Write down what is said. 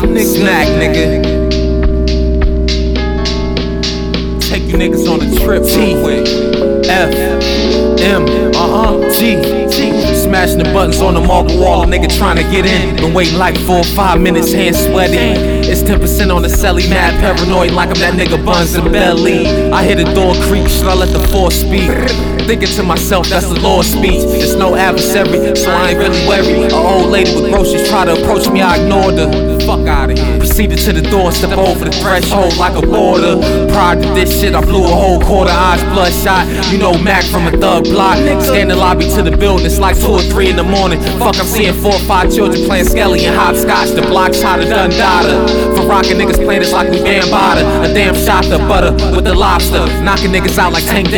Snack, nigga. Take you niggas on a trip real quick. F, M, G. Smashing the buttons on the marble wall, a nigga trying to get in. Been waiting like 4 or 5 minutes, hands sweaty. It's 10% on the celly, mad paranoid like I'm that nigga Buns and Belly. I hear the door creak, should I let the force speak? Thinking to myself, that's the Lord's speech. There's no adversary, so I ain't really worried. An old lady with groceries try to approach me, I ignored her. Fuck out of here. Proceeded to the door, step over the threshold like a border. Prior to this shit, I blew a whole quarter, eyes bloodshot. You know Mac from a thug block. Scan the lobby to the building, it's like 2 or 3 in the morning. Fuck, I'm seeing 4 or 5 children playing skelly and hopscotch. The block's hotter than Dundada. For rockin' niggas playing this like we Bambada. A damn shot the butter with the lobster. Knocking niggas out like Tank